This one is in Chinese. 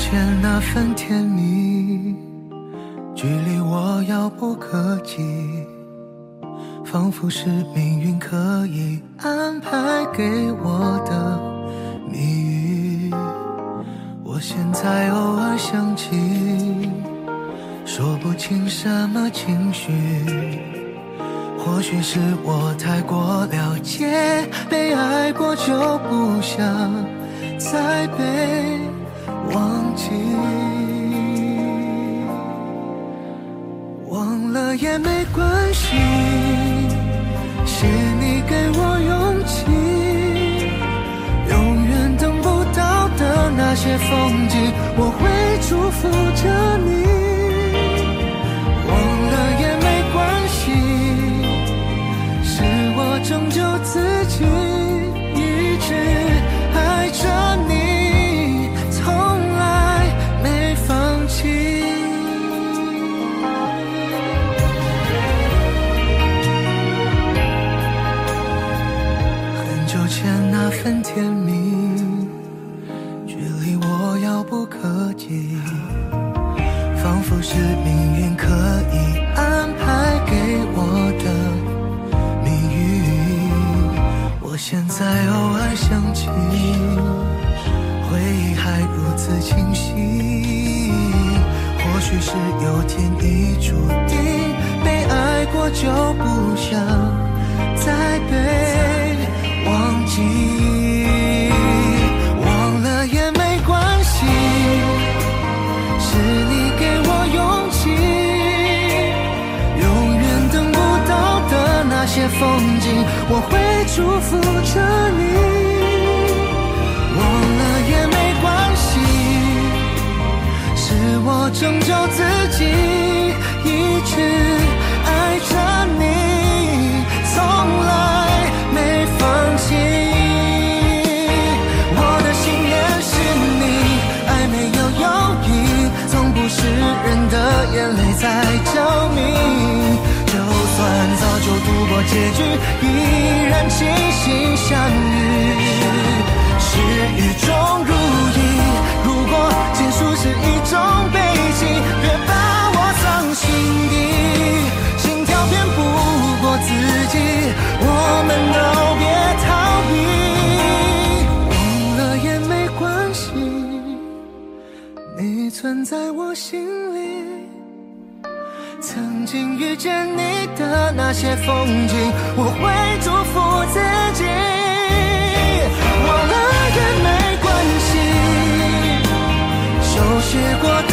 前那份甜蜜，距离我遥不可及，仿佛是命运刻意安排给我的谜语。我现在偶尔想起，说不清什么情绪，或许是我太过了解，被爱过就不想再被忘记。忘了也没关系，是你给我勇气，永远等不到的那些风景，我会祝福着你。忘了也没关系，是我拯救自己，一直爱着你，从来没放弃。很久前那份甜蜜，距离我遥不可及，仿佛是命运刻意安排给我的谜语。我现在偶尔想起，回忆还如此清晰，或许是有天意注定，被爱过就不想再被忘记。忘了也没关系，是你给我勇气，永远等不到的那些风景，我会祝福着你。忘了也没关系，是我拯救自己，一直爱着你，从来没放弃。我的心也是你，爱没有犹豫，从不是人的眼泪在证明。就算早就度过结局，依然倾心相遇，是雨中如意。如果结束是一种悲情，别把我藏心底，心跳骗不过自己，我们都别逃避。忘了也没关系，你存在我心里，曾经遇见你的那些风景，我会祝福自己。忘了也没关系，手写过